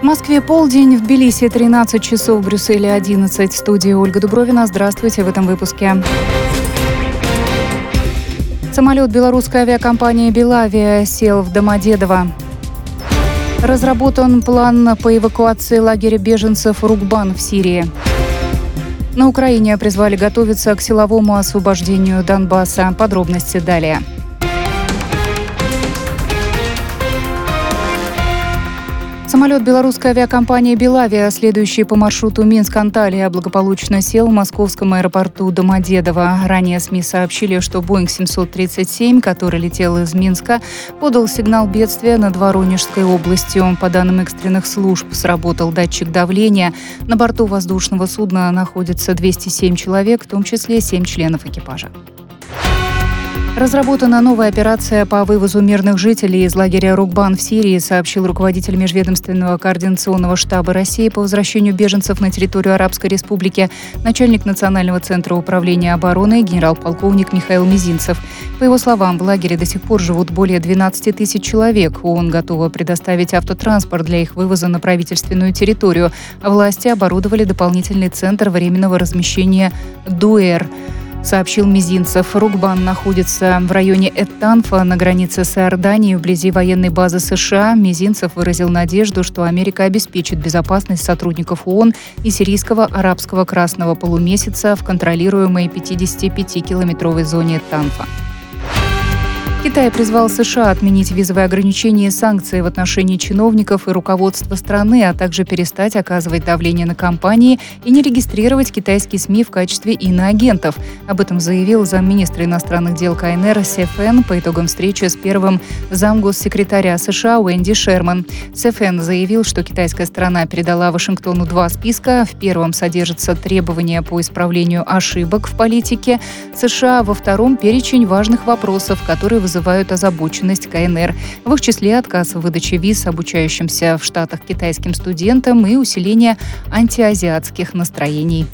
В Москве полдень, в Тбилиси 13 часов, в Брюсселе 11. В студии Ольга Дубровина. Здравствуйте в этом выпуске. Самолет белорусской авиакомпании «Белавия» сел в Домодедово. Разработан план по эвакуации лагеря беженцев Рукбан в Сирии. На Украине призвали готовиться к силовому освобождению Донбасса. Подробности далее. Самолет белорусской авиакомпании «Белавия», следующий по маршруту Минск-Анталия, благополучно сел в московском аэропорту Домодедово. Ранее СМИ сообщили, что Боинг 737, который летел из Минска, подал сигнал бедствия над Воронежской областью. По данным экстренных служб, сработал датчик давления. На борту воздушного судна находится 207 человек, в том числе 7 членов экипажа. Разработана новая операция по вывозу мирных жителей из лагеря Рукбан в Сирии, сообщил руководитель Межведомственного координационного штаба России по возвращению беженцев на территорию Арабской Республики, начальник Национального центра управления обороны генерал-полковник Михаил Мизинцев. По его словам, в лагере до сих пор живут более 12 тысяч человек. ООН готова предоставить автотранспорт для их вывоза на правительственную территорию. Власти оборудовали дополнительный центр временного размещения «Дуэр», сообщил Мизинцев. Рукбан находится в районе Эт-Танфа на границе с Иорданией, вблизи военной базы США. Мизинцев выразил надежду, что Америка обеспечит безопасность сотрудников ООН и сирийского арабского красного полумесяца в контролируемой 55-километровой зоне Эт-Танфа. Китай призвал США отменить визовые ограничения и санкции в отношении чиновников и руководства страны, а также перестать оказывать давление на компании и не регистрировать китайские СМИ в качестве иноагентов. Об этом заявил замминистра иностранных дел КНР Се-Фэн по итогам встречи с первым замгоссекретаря США Уэнди Шерман. Се-Фэн заявил, что китайская сторона передала Вашингтону 2 списка. В первом содержатся требования по исправлению ошибок в политике США, во втором – перечень важных вопросов, которые вызывают озабоченность КНР. В их числе отказ в выдаче виз обучающимся в Штатах китайским студентам и усиление антиазиатских настроений.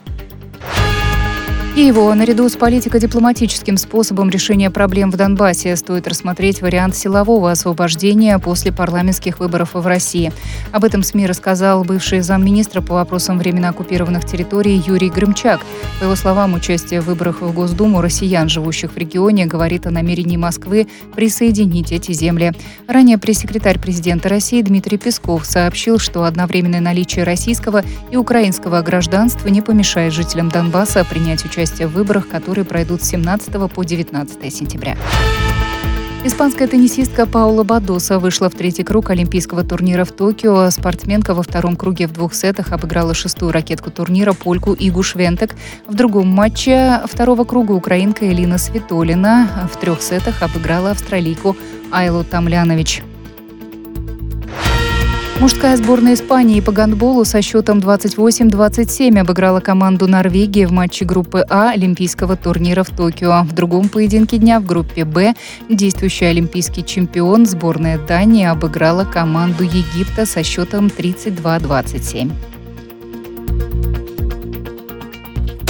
Киеву наряду с политико-дипломатическим способом решения проблем в Донбассе стоит рассмотреть вариант силового освобождения после парламентских выборов в России. Об этом СМИ рассказал бывший замминистра по вопросам временно оккупированных территорий Юрий Грымчак. По его словам, участие в выборах в Госдуму россиян, живущих в регионе, говорит о намерении Москвы присоединить эти земли. Ранее пресс-секретарь президента России Дмитрий Песков сообщил, что одновременное наличие российского и украинского гражданства не помешает жителям Донбасса принять участие в выборах, которые пройдут с 17 по 19 сентября. Испанская теннисистка Паула Бадоса вышла в третий круг олимпийского турнира в Токио. Спортсменка во втором круге в 2 сетах обыграла 6-ю ракетку турнира польку Игу Швентек. В другом матче второго круга украинка Элина Свитолина в 3 сетах обыграла австралийку Айлу Тамлянович. Мужская сборная Испании по гандболу со счетом 28-27 обыграла команду Норвегии в матче группы А олимпийского турнира в Токио. В другом поединке дня в группе Б действующий олимпийский чемпион сборная Дании обыграла команду Египта со счетом 32-27.